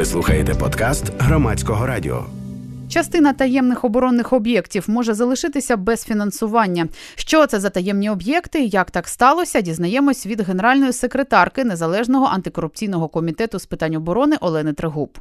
Ви слухаєте подкаст Громадського радіо. Частина таємних оборонних об'єктів може залишитися без фінансування. Що це за таємні об'єкти і як так сталося, дізнаємось від генеральної секретарки Незалежного антикорупційного комітету з питань оборони Олени Трегуб.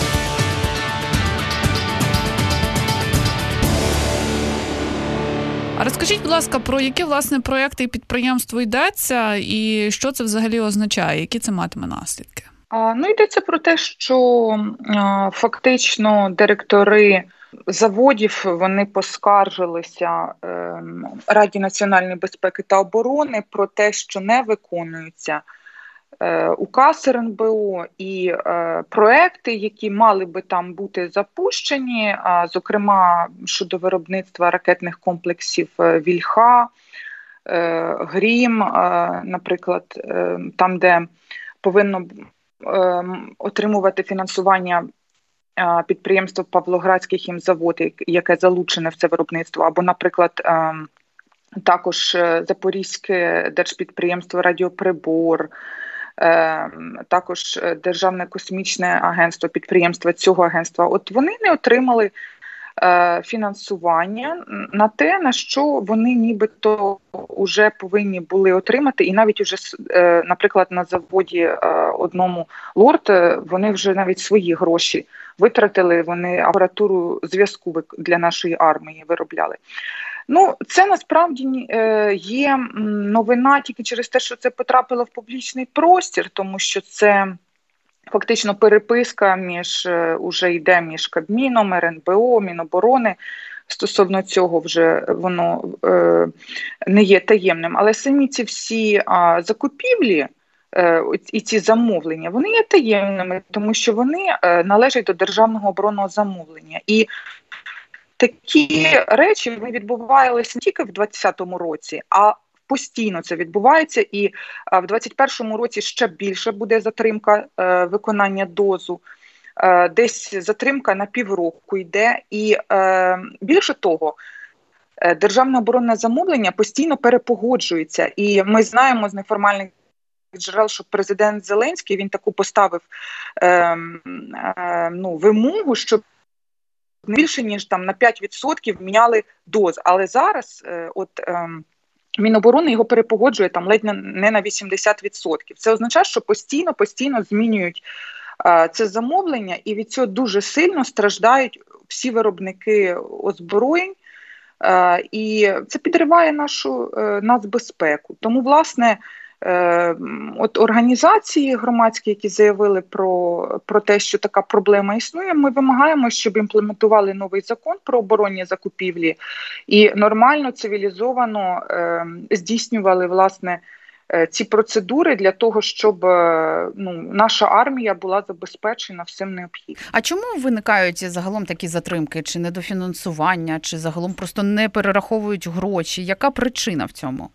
А розкажіть, будь ласка, про які, власне, проєкти і підприємство йдеться, і що це взагалі означає, які це матиме наслідки? Йдеться про те, що фактично директори заводів, вони поскаржилися Раді національної безпеки та оборони про те, що не виконується указ РНБО і проекти, які мали би там бути запущені, зокрема щодо виробництва ракетних комплексів Вільха, Грім, наприклад, там, де повинно отримувати фінансування підприємство Павлоградський хімзавод, яке залучене в це виробництво, або, наприклад, також Запорізьке держпідприємство «Радіоприбор», також Державне космічне агентство, підприємства цього агентства. От вони не отримали фінансування на те, на що вони нібито вже повинні були отримати. І навіть уже, наприклад, на заводі одному «Лорд» вони вже навіть свої гроші витратили, вони апаратуру зв'язку для нашої армії виробляли. Це насправді є новина тільки через те, що це потрапило в публічний простір, тому що це фактично переписка уже йде між Кабміном, РНБО, Міноборони. Стосовно цього вже воно не є таємним. Але самі ці всі закупівлі і ці замовлення, вони є таємними, тому що вони належать до державного оборонного замовлення. І такі речі відбувалися не тільки в 2020 році, а постійно це відбувається, і в 2021 році ще більше буде затримка виконання дозу, десь затримка на півроку йде. І більше того, державне оборонне замовлення постійно перепогоджується. І ми знаємо з неформальних джерел, що президент Зеленський, він таку поставив вимогу, щоб не більше, ніж там на 5% міняли доз. Але зараз Міноборони його перепогоджує там ледь не на 80%. Це означає, що постійно змінюють це замовлення, і від цього дуже сильно страждають всі виробники озброєнь, і це підриває нашу нацбезпеку. Тому, власне, організації громадські, які заявили про те, що така проблема існує, ми вимагаємо, щоб імплементували новий закон про оборонні закупівлі і нормально, цивілізовано здійснювали, власне, ці процедури для того, щоб наша армія була забезпечена всім необхідним. А чому виникають загалом такі затримки? Чи недофінансування, чи загалом просто не перераховують гроші? Яка причина в цьому?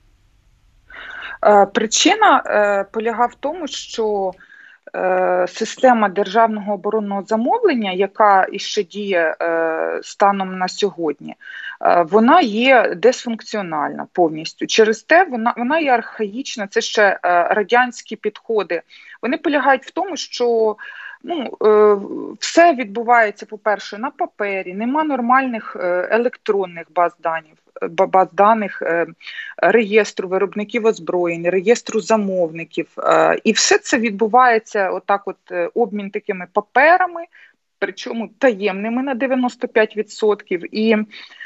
Причина полягає в тому, що система державного оборонного замовлення, яка іще діє станом на сьогодні, вона є дисфункціональна повністю. Через те вона є архаїчна, це ще радянські підходи. Вони полягають в тому, що все відбувається, по-перше, на папері, нема нормальних електронних баз даних, реєстру виробників озброєнь, реєстру замовників. І все це відбувається обмін такими паперами, причому таємними на 95%. І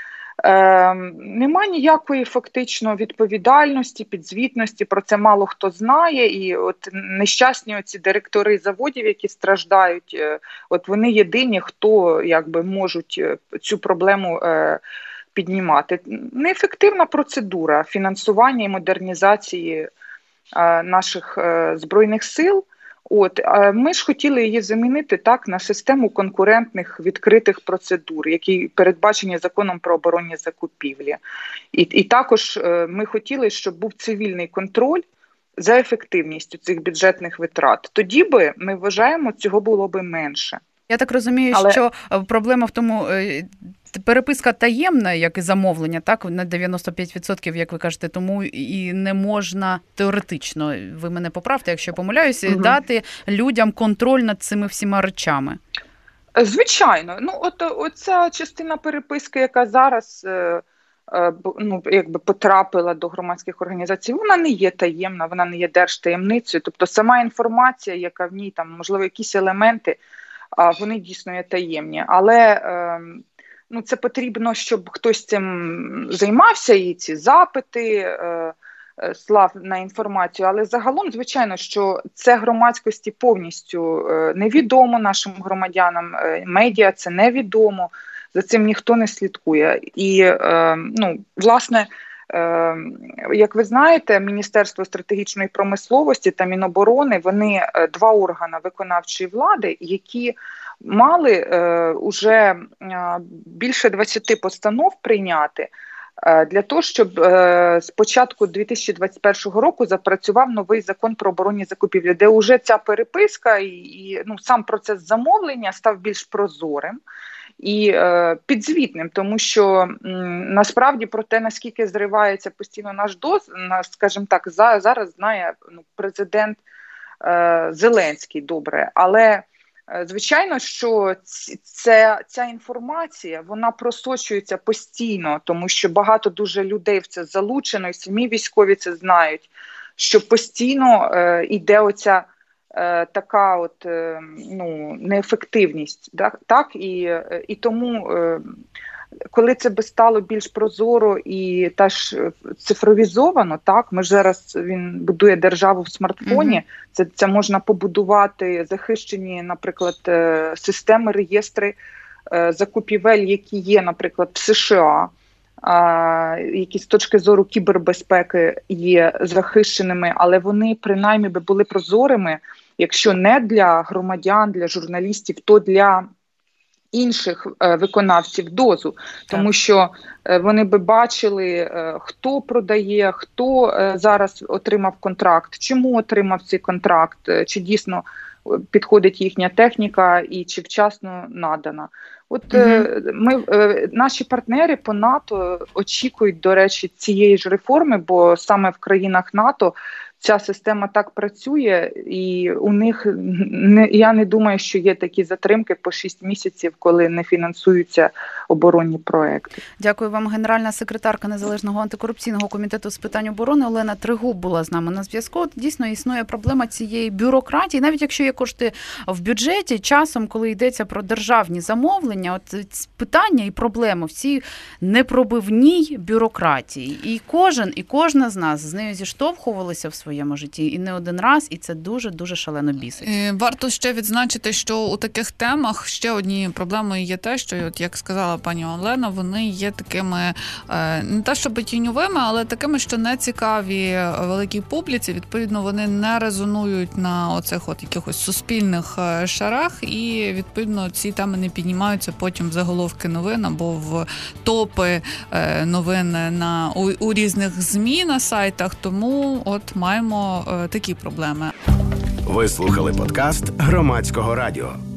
нема ніякої фактично відповідальності, підзвітності, про це мало хто знає. І нещасні оці директори заводів, які страждають, вони єдині, хто можуть цю проблему піднімати. Неефективна процедура фінансування і модернізації наших Збройних сил. Ми ж хотіли її замінити на систему конкурентних відкритих процедур, які передбачені законом про оборонні закупівлі. І також ми хотіли, щоб був цивільний контроль за ефективністю цих бюджетних витрат. Тоді би, ми вважаємо, цього було би менше. Я так розумію, що проблема в тому, переписка таємна, як і замовлення, так, на 95%, як ви кажете, тому і не можна теоретично, ви мене поправте, якщо помиляюся, дати людям контроль над цими всіма речами. Звичайно. Оця частина переписки, яка зараз потрапила до громадських організацій, вона не є таємна, вона не є держтаємницею. Тобто сама інформація, яка в ній, там, можливо, якісь елементи, вони дійсно є таємні. Але це потрібно, щоб хтось цим займався, і ці запити слав на інформацію. Але загалом, звичайно, що це громадськості повністю невідомо нашим громадянам, медіа це невідомо, за цим ніхто не слідкує. І, власне, як ви знаєте, Міністерство стратегічної промисловості та Міноборони, вони два органи виконавчої влади, які мали уже більше 20 постанов прийняти для того, щоб з початку 2021 року запрацював новий закон про оборонні закупівлі, де вже ця переписка і сам процес замовлення став більш прозорим і підзвітним, тому що насправді про те, наскільки зривається постійно наш скажімо так, зараз знає президент Зеленський добре, але звичайно, що ця інформація, вона просочується постійно, тому що багато дуже людей в це залучено, і самі військові це знають, що постійно йде оця така неефективність, так? І тому, коли це би стало більш прозоро і теж цифровізовано, так, ми ж зараз, він будує державу в смартфоні, це можна побудувати захищені, наприклад, системи, реєстри закупівель, які є, наприклад, в США, які з точки зору кібербезпеки є захищеними, але вони принаймні би були прозорими, якщо не для громадян, для журналістів, то для інших виконавців дозу, тому що вони би бачили, хто продає, хто зараз отримав контракт, чому отримав цей контракт, чи дійсно підходить їхня техніка і чи вчасно надана. Наші партнери по НАТО очікують, до речі, цієї ж реформи, бо саме в країнах НАТО ця система так працює, і у них, я не думаю, що є такі затримки по 6 місяців, коли не фінансуються оборонні проекти. Дякую вам. Генеральна секретарка Незалежного антикорупційного комітету з питань оборони Олена Тригуб була з нами на зв'язку. Дійсно, існує проблема цієї бюрократії. Навіть якщо є кошти в бюджеті, часом, коли йдеться про державні замовлення, питання і проблеми в цій непробивній бюрократії. І кожен, і кожна з нас з нею зіштовхувалися в своєму житті і не один раз, і це дуже-дуже шалено бісить. Варто ще відзначити, що у таких темах ще однією проблемою є те, що, от як сказала пані Олена, вони є такими, не те щоб тіньовими, але такими, що не цікаві великій публіці, відповідно, вони не резонують на оцих от якихось суспільних шарах, і, відповідно, ці теми не піднімаються потім в заголовки новин або в топи новин у різних ЗМІ на сайтах, тому от маємо такі проблеми. Ви слухали подкаст Громадського радіо.